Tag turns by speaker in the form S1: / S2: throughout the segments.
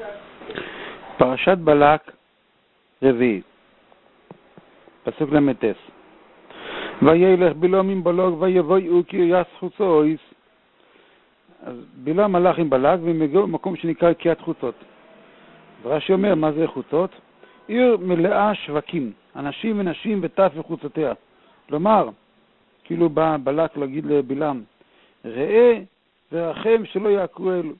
S1: פרשת בלק רביעי, פסוק למטס. וילך בלעם עם בלק ויבואו קריית חוצות. אז בלעם הלך עם בלק והם הגיעו למקום שנקרא קריית חוצות. רש"י אומר, מה זה חוצות? עיר מלאה שווקים, אנשים ונשים וטף וחוצותיה. כלומר, כאילו בא בלק להגיד לבלעם, ראה ורחם שלא יעקרו אלו.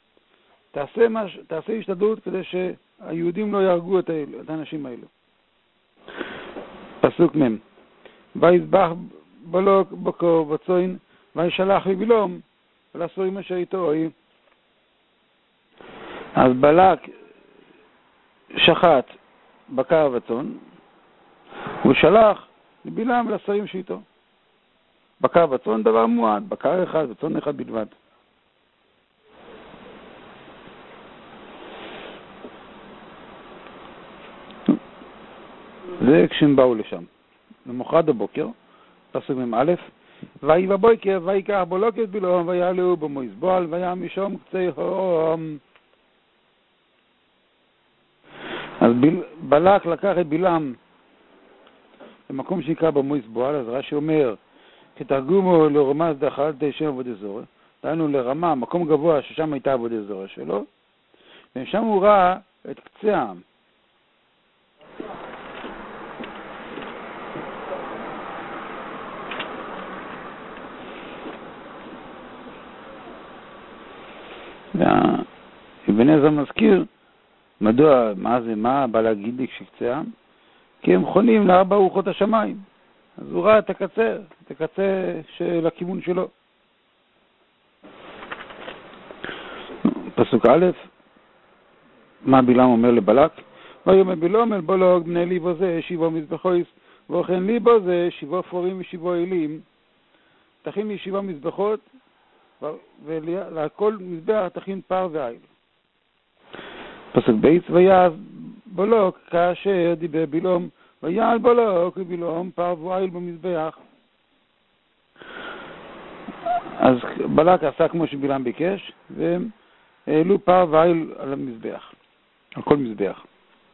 S1: תעשה השתדלות כדי שהיהודים לא יהרגו את האנשים האלו. פסוק מ' ויזבח בלק בקר וצאן וישלח לבלעם ולסורים אשר איתו. אז בלק שחט בקר וצאן, הוא שלח לבלעם ולסורים שאיתו. בקר וצאן דבר מועט, בקר אחד וצאן אחד בלבד. זה כשהם באו לשם. למחרת הבוקר, פסוק מ"א, ויהי בבוקר ויקח בלק את בלעם ויעלו במזבח והיה משם קצה הום. אז בלק לקח את בלעם למקום שנקרא במזבח, אז רש"י אומר, כתרגומו לרמז דחל שם עבודי זרה, דהיינו לרמה, מקום גבוה ששם הייתה עבודי זרה שלו, ושם הוא ראה את קצה העם. ואבן עזרא מזכיר מדוע, מה בא להגיד לי כשקצה העם? כי הם חונים לארבע רוחות השמיים. אז הוא ראה את הקצה של הכיוון שלו. פסוק א', מה בלעם אומר לבלק? ויאמר בלעם אל בלק בני ליבו זה שבעה מזבחויס וכן ליבו זה שבעה פורים ושבעה אלים. תכין לי 7 מזבחות ולכל מזבח תכין פר ועיל. פסוק ב' ויעש בלק כאשר דיבר בלעם ויעל בלק ובלעם פר ועיל במזבח. אז בלק עשה כמו שבלעם ביקש והם העלו פר ועיל על המזבח, על כל מזבח.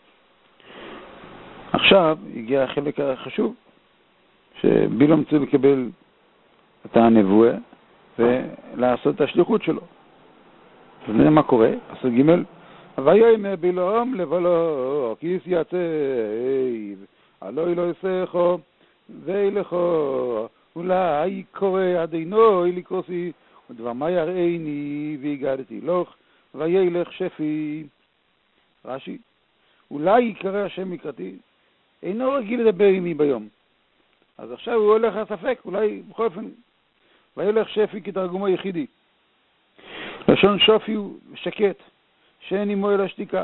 S1: עכשיו הגיע החלק החשוב, שבלעם צריך לקבל את הנבואה ולעשות את השליחות שלו. אז נראה מה קורה, פסוק ג' ויאמר בלעם לבלק כי יצא הלא לא יסכו וילכו אולי קורא עדינו לקרוסי ודבר מה יראיני והגדתי לך וילך שפי. רש"י, אולי יקרא השם מקראתי, אינו רגיל לדבר עמי ביום. אז עכשיו הוא הולך לספק, אולי בכל אופן וילך שפי כתרגומו יחידי. לשון שופי הוא שקט, שאין עמו אלא שתיקה.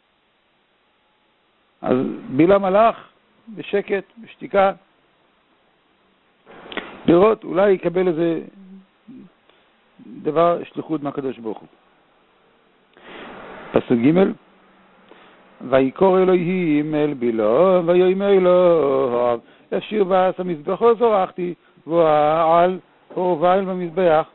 S1: אז בלעם הלך בשקט, בשתיקה, לראות, אולי יקבל איזה דבר שליחות מהקדוש ברוך הוא. פסוק ג' ויקרא אלוהים אל בלעם ויאמר לו אשר בעש המזבחו זרחתי ועל פר ועיל במזבח.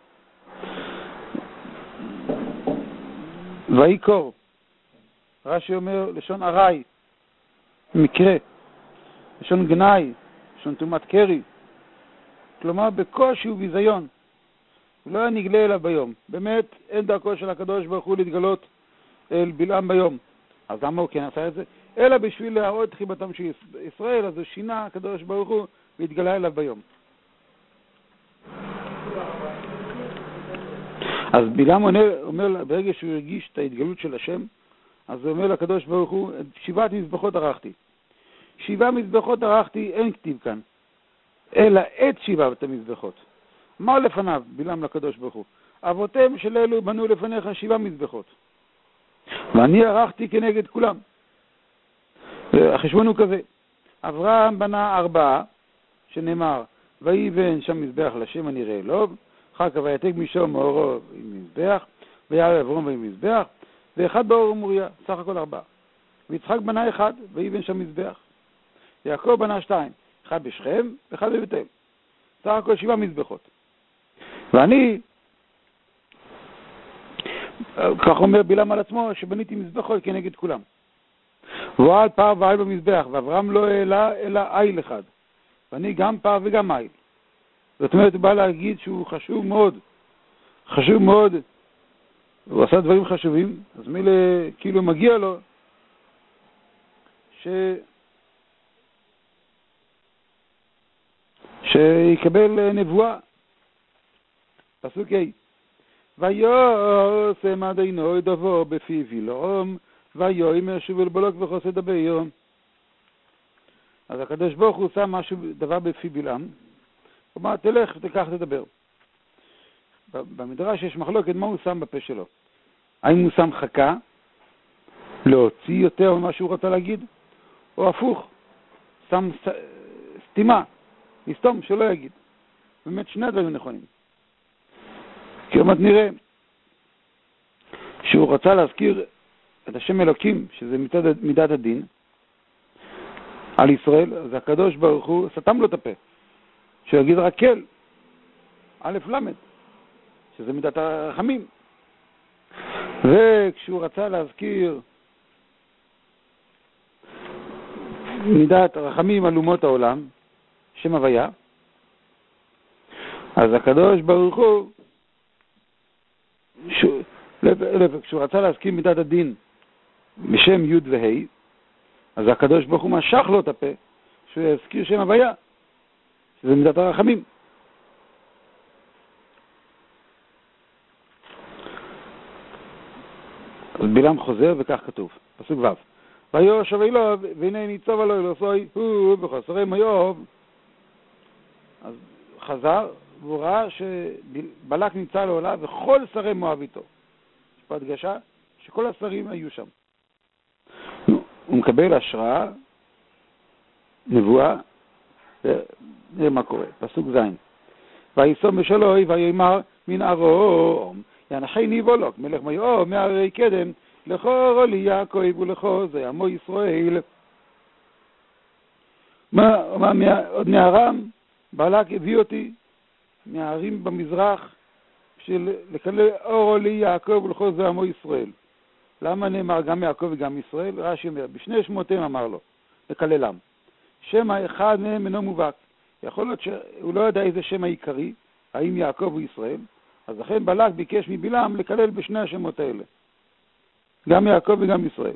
S1: ויקרא, רש"י אומר לשון ארעי, מקרה, לשון גנאי, לשון תומת קרי, כלומר בקושי וביזיון. הוא לא היה נגלה אליו ביום. באמת אין דרכו של הקדוש ברוך הוא להתגלות אל בלעם ביום. אז למה הוא כן עשה את זה? אלא בשביל להראות חיבתם של ישראל, אז הוא שינה הקדוש ברוך הוא והתגלה אליו ביום. אז בלעם אומר, ברגע שהוא הרגיש את ההתגלות של השם, אז הוא אומר לקדוש ברוך הוא, 7 מזבחות ערכתי. 7 מזבחות ערכתי, אין כתיב כאן, אלא את 7 המזבחות. אמר לפניו בלעם לקדוש ברוך הוא, אבותיהם של אלו בנו לפניך 7 מזבחות. ואני ערכתי כנגד כולם. החשבון הוא כזה, אברהם בנה 4, שנאמר, ויבן שם מזבח לשם הנראה אלוהו, אחר כך ויתק משם מאורו עם מזבח, ויעל אברהם ועם מזבח, ואחד באור ומוריה, סך הכל 4. ויצחק בנה 1, ויבן שם מזבח. יעקב בנה 2, 1 בשכם, 1 בבית אל. סך הכל 7 מזבחות. ואני כך אומר בלעם על עצמו, שבניתי מזבחו כנגד כולם. ועל פר ועיל במזבח, ואברהם לא העלה אלא עיל אחד. ואני גם פר וגם עיל. זאת אומרת, הוא בא להגיד שהוא חשוב מאוד. חשוב מאוד. הוא עשה דברים חשובים, אז מילה כאילו מגיע לו שיקבל נבואה. פסוק ה' ויוסם אדוני דברו בפיו ילום ויאמר שוב אל בלק וחוסה דבר. אז הקדוש ברוך הוא שם משהו, דבר בפי בלעם, הוא אומר תלך ותיקח תדבר. במדרש יש מחלוקת מה הוא שם בפה שלו. האם הוא שם חכה להוציא יותר ממה שהוא רוצה להגיד, או הפוך, שם סתימה, לסתום שלא יגיד. באמת שני הדברים נכונים. כלומר נראה שהוא רצה להזכיר את השם אלוקים, שזה מידת הדין, על ישראל, אז הקדוש ברוך הוא סתם לו את הפה, שיגיד רק כל, א' למד, שזה מידת הרחמים. וכשהוא רצה להזכיר מידת הרחמים על אומות העולם, שם הוויה, אז הקדוש ברוך הוא, כשהוא רצה להזכיר מידת הדין בשם י' וה', אז הקדוש ברוך הוא משך לו את הפה, שהוא יזכיר שם הוויה, שזה מידת הרחמים. אז בלעם חוזר וכך כתוב, פסוק ו' ויושב אלוהו והנה ניצב עליו אלוהי הוא בחסרי איוב. אז חזר והוא ראה שבלק נמצא לעולה וכל שרי מואב איתו. יש פה הדגשה שכל השרים היו שם. הוא מקבל השראה, נבואה, ונראה מה קורה. פסוק ז' וישום בשלוי ויאמר מן ארום ינחני בולוק מלך מיוב מהרי קדם לכו רולי יעקב ולכו זה עמו ישראל. עוד מהרם בלק הביא אותי מהערים במזרח של לקלל אורו לי יעקב ולכו זה עמו ישראל. למה נאמר גם יעקב וגם ישראל? רש"י אומר, בשני שמותיהם אמר לו, לקללם. שם האחד מהם אינו מובהק. יכול להיות שהוא לא יודע איזה שם העיקרי, האם יעקב או ישראל, אז לכן בלק ביקש מבלעם לקלל בשני השמות האלה. גם יעקב וגם ישראל.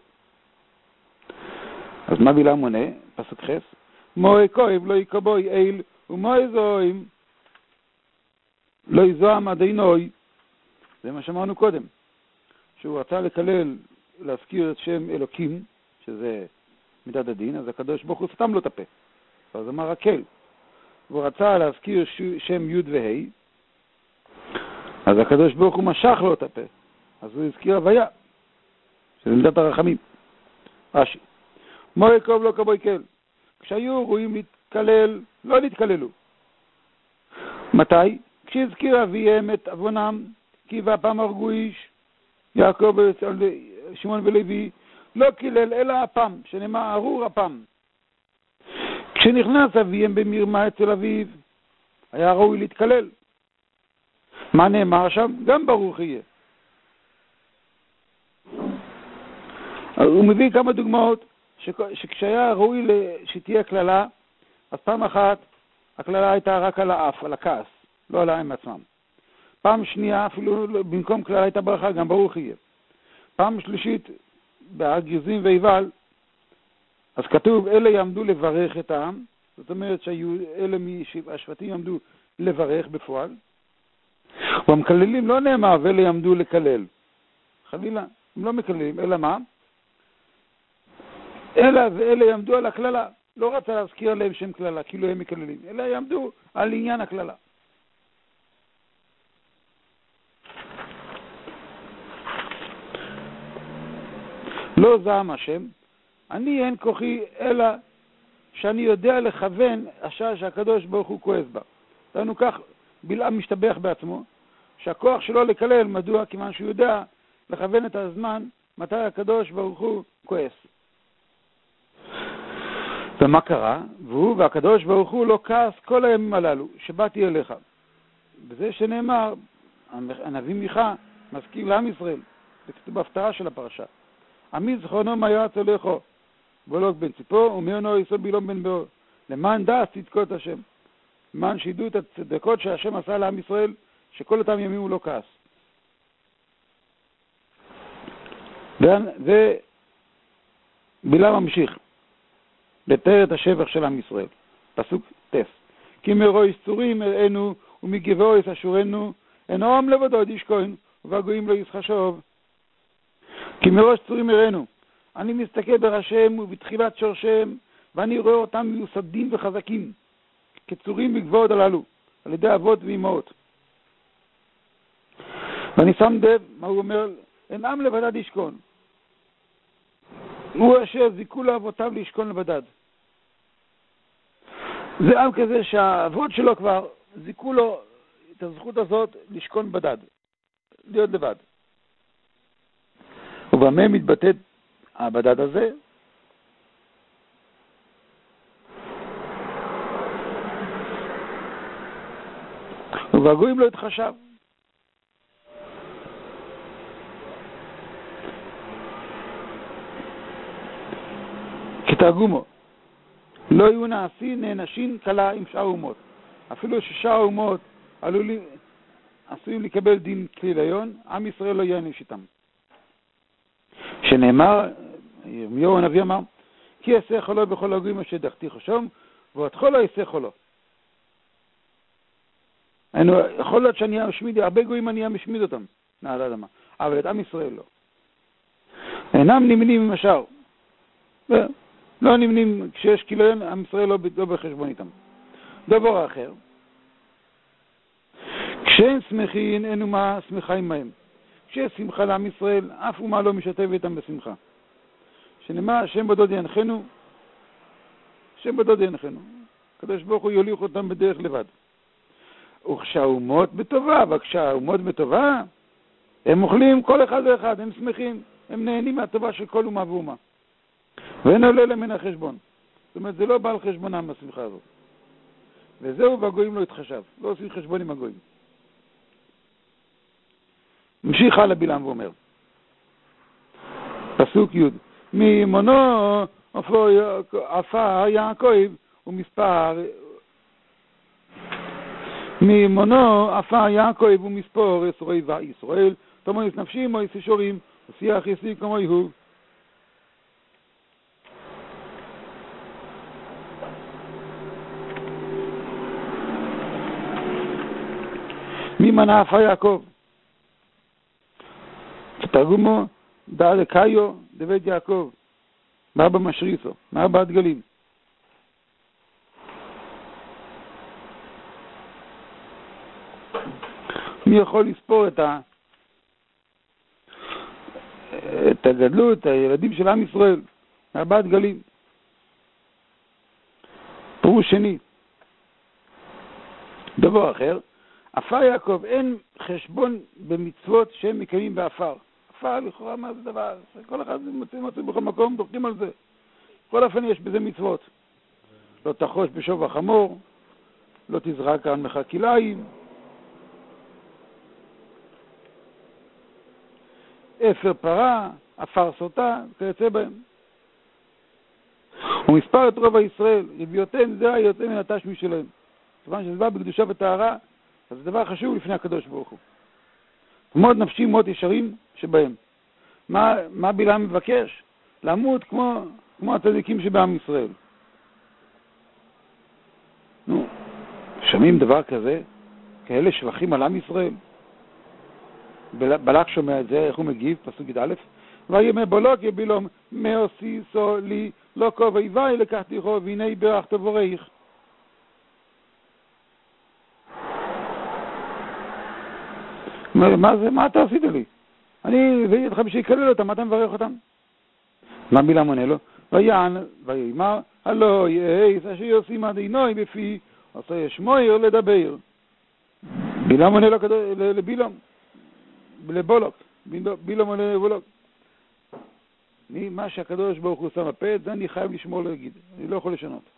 S1: אז מה בלעם עונה? פסוק ח' מוי כואב לא יקבוי איל ומוי זוים לא יזוהם אדינוי. זה מה שאמרנו קודם. שהוא רצה לקלל, להזכיר את שם אלוקים, שזה מידת הדין, אז הקדוש ברוך הוא סתם לו את הפה. אז אמר הקל. והוא רצה להזכיר שם י' וה', אז הקדוש ברוך הוא משך לו את הפה. אז הוא הזכיר הוויה, שזה מידת הרחמים. רש"י. מוי קוב לא קבוי קל. כשהיו רואים להתקלל, לא להתקללו. מתי? כשהזכיר אביהם את אבונם, כי והפעם הרגו איש, יעקב שמעון ולוי, לא קילל אלא הפעם, שנאמר ארור הפעם. כשנכנס אביהם במרמה אצל אביו, היה ראוי להתקלל. מה נאמר שם? גם ברוך יהיה. הוא מביא כמה דוגמאות שכשהיה ראוי שתהיה כללה, אז פעם אחת הכללה הייתה רק על האף, על הכעס, לא על העם עצמם. פעם שנייה, אפילו במקום כללה הייתה ברכה, גם ברוך יהיה. פעם שלישית, בהגזים ואיבל, אז כתוב, אלה יעמדו לברך את העם, זאת אומרת שאלה מהשבטים יעמדו לברך בפועל, והמקללים לא נאמר, ואלה יעמדו לקלל. חלילה, הם לא מקללים, אלא מה? ואלה יעמדו על הכללה. לא רצה להזכיר להם שם כללה, כאילו הם מקללים, אלא יעמדו על עניין הכללה. לא זעם השם, אני אין כוחי אלא שאני יודע לכוון השעה שהקדוש ברוך הוא כועס בה. לנו כך בלעם משתבח בעצמו, שהכוח שלו לקלל, מדוע? כיוון שהוא יודע לכוון את הזמן מתי הקדוש ברוך הוא כועס. ומה קרה? והוא והקדוש ברוך הוא לא כעס כל הימים הללו שבאתי אליך. בזה שנאמר, הנביא מיכה מזכיר לעם ישראל, זה כתוב בהפטרה של הפרשה. עמי זכרונו מה יועץ הולכו, בולוק בן ציפור, ומאונו יסוד בילום בן באור. למען דעת צדקות השם. למען שידעו את הצדקות שהשם עשה לעם ישראל, שכל אותם ימים הוא לא כעס. ובלעם ממשיך לתאר את השבח של עם ישראל. פסוק טס. כי מראש צורים הראינו, ומגבעו יששורנו, אינו עם לבדו ישכון, ובגויים לא ישחשוב. כי מראש צורים הראינו, אני מסתכל בראשיהם ובתחילת שורשיהם, ואני רואה אותם מיוסדים וחזקים, כצורים בגבעות הללו, על ידי אבות ואימהות. ואני שם לב מה הוא אומר, אין עם לבדד ישכון. הוא אשר זיכו לאבותיו לישכון לבדד. זה עם כזה שהאבות שלו כבר זיכו לו את הזכות הזאת לשכון בדד, להיות לבד. ובמה מתבטא הבדד הזה? ובגויים לא התחשב. כתרגומו, לא יהיו נענשים קלה עם שאר אומות. אפילו ששאר אומות עשויים לקבל דין כליליון, עם ישראל לא יעניש איתם. שנאמר, ירמיהו הנביא אמר, כי יעשה חולו בכל הגויים אשר דחתיך שום, ואותך לא יעשה חולו. יכול להיות שאני אשמיד, הרבה גויים אני אשמיד אותם, נעל האדמה, אבל את עם ישראל לא. אינם נמנים עם השאר. לא נמנים, כשיש כליליון, עם ישראל לא בחשבון איתם. דבר אחר, כשאין שמחין, אין אומה שמחה עמהם. כשיש שמחה לעם ישראל, אף אומה לא משתף איתם בשמחה. שנאמר, השם בדוד ינחנו, השם בדוד ינחנו. הקדוש ברוך הוא יוליך אותם בדרך לבד. וכשהאומות בטובה, וכשהאומות בטובה, הם אוכלים כל אחד ואחד, הם שמחים, הם נהנים מהטובה של כל אומה ואומה. ואין עולה להם מן החשבון. זאת אומרת, זה לא בא על חשבונם בשמחה הזאת. וזהו, והגויים לא התחשב. לא עושים חשבון עם הגויים. ממשיך הלאה בלעם ואומר, פסוק י' מימונו עפר יעקב ומספור יסורי וישראל תמויס נפשי מויס ישורים ושיח יסי כמו יהוב. מי מנה עפר יעקב? תרגומו דא לקאיו דבית יעקב באבא משריסו, מאבא הדגלים. מי יכול לספור את הגדלות, את הילדים של עם ישראל, מאבא הדגלים? פירוש שני. דבר אחר, עפר יעקב, אין חשבון במצוות שהם מקיימים באפר. עפר, לכאורה, מה זה דבר? כל אחד מוצאים בכל מקום, דוחקים על זה. כל אופן יש בזה מצוות. לא תחוש בשוב החמור, לא תזרק על מחה כליים, אפר פרה, עפר סוטה, כיוצא בהם. ומספר את רוב הישראל, רביותיהם זה היוצא מן התשמי שלהם. כיוון שזה בא בקדושה וטהרה, אז זה דבר חשוב לפני הקדוש ברוך הוא. מאוד נפשי, מאוד ישרים שבהם. מה בלעם מבקש? למות כמו הצדיקים שבעם ישראל. נו, שומעים דבר כזה? כאלה שבחים על עם ישראל? בלק שומע את זה, איך הוא מגיב? פסוק י"א. ויאמר בולוק יבילום מאוסיסו לי לא כובע איבי לקחתיכו והנה ברך תבורך. מה זה? מה אתה עשית לי? אני הבאתי אותך בשביל לקלל אותם, מה אתה מברך אותם? מה בלעם עונה לו? ויען ויאמר הלא יאיס אשר יוסים עדינוי בפי עושה ישמויר לדבר. בלעם עונה לו לבילעם, לבולוק, בלעם עונה לבולוק. מה שהקדוש ברוך הוא שם הפה, זה אני חייב לשמור להגיד, אני לא יכול לשנות.